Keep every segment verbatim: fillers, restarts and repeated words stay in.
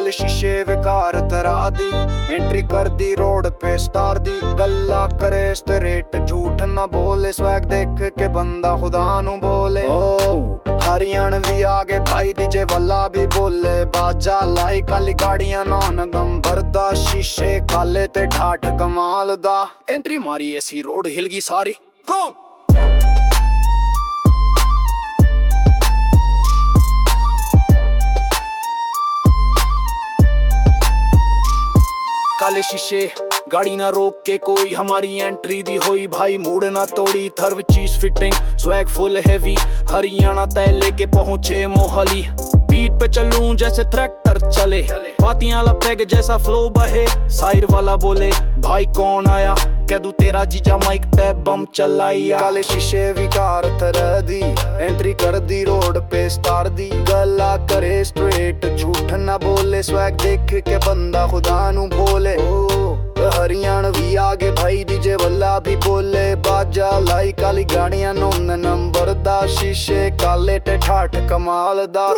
काले शीशे विकार तरा दी, एंट्री कर दी रोड पे स्टार दी। गल्ला करे स्ट्रेट झूठ ना बोले, स्वैग देख के बंदा खुदा नु बोले। ओ हरियाणवी आगे भाई डीजे वाला भी बोले, बाजा लाई काली गाड़ियां नौन गम भरदा, शीशे काले ते ठाठ कमाल दा। एंट्री मारी ऐसी रोड हिल गई सारी। काले शीशे गाड़ी ना रोक के कोई, हमारी एंट्री दी हुई भाई मूड ना तोड़ी। थर्व चीज fitting swag full heavy, Haryana तय लेके पहुंचे मोहाली। बीट पे चलूं जैसे ट्रैक्टर चले, पातियां लपेग जैसा फ्लो बहे। साइड वाला बोले भाई कौन आया, कह दूं तेरा जीजा माइक पे बम चलाया। काले शीशे विकार तरह दी, एंट्री कर दी रोड पे स्टार दी। गला करे स्ट्रेट झूठ ना बोले, स्वैग देख के बंदा खुदा नु बोले। हरियाणवी आगे भाई डीजे वाला भी बोले, बाजा लाई काली गाड़ियां नौन नंबर दा, शीशे काले ते ठाठ कमाल दा।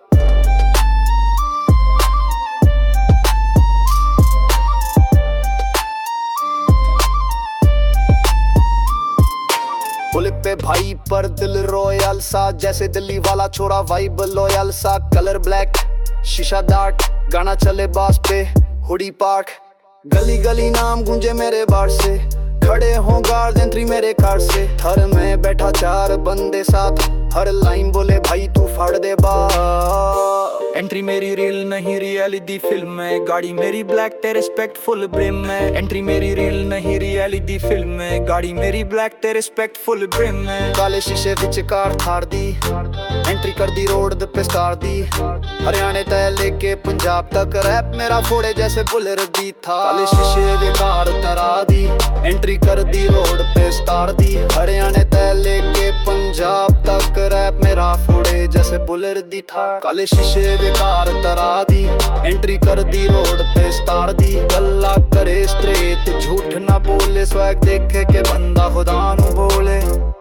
पुल पे भाई पर दिल रॉयल सा, जैसे दिल्ली वाला छोरा वाइब लॉयल सा। कलर ब्लैक शीशा डार्क, गाना चले बास पे हुडी पार्क। गली गली नाम गूंजे मेरे बार से, खड़े हों गार्ड एंट्री मेरे कार से। थर में बैठा चार बंदे साथ, हर लाइन बोले भाई तू फाड़ दे बा। एंट्री मेरी रील नहीं रियलिटी फिल्म है, गाड़ी मेरी ब्लैक ते रिस्पेक्टफुल ब्रिम है। एंट्री मेरी रील नहीं रियलिटी फिल्म है, गाड़ी मेरी ब्लैक ते रिस्पेक्टफुल ब्रिम है। काले शीशे विच कार थार दी, एंट्री कर दी रोड पे स्टार दी। हरियाणा तय लेके पंजाब तक रैप मेरा फोड़े जैसे बुलेट दी था। काले शीशे दी कार तरा दी, एंट्री कर दी रोड पे स्टार दी। हरियाणा तय लेके पंजाब तक रैप मेरा फोड़े जैसे बुलेट दी था। काले शीशे कार तरा दी, एंट्री कर दी रोड पे स्टार दी। गल्ला करे स्ट्रेट झूठ ना बोले, स्वैग देखे के बंदा खुदा नु बोले।